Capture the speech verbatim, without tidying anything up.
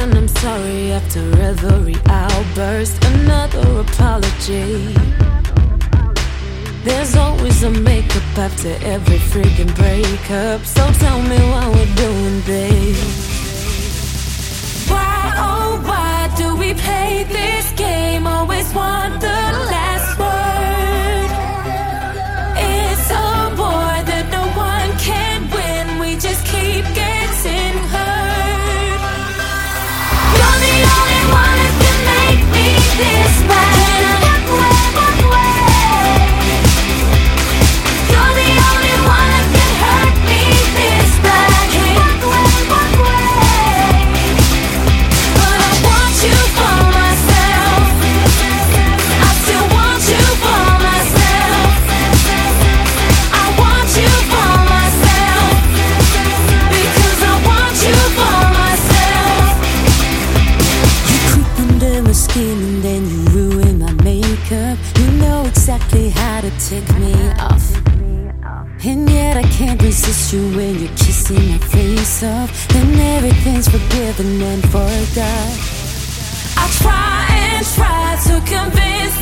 one I'm sorry after every outburst. Another apology. There's always a makeup after every freaking breakup. So tell me why we're doing this. Why, oh why do we play this game? Always want the last word. It's a war that no one can win. We just keep getting hurt. You're the only one who can make me this way. You're the only one who can hurt me this bad. But I want you for myself. I still want you for myself. I want you for myself. Because I want you for myself. You creep under my skin and then you ruin my makeup. You know exactly how to take me off. And yet I can't resist you when you're kissing my face off. Then everything's forgiven and forgot. I try and try to convince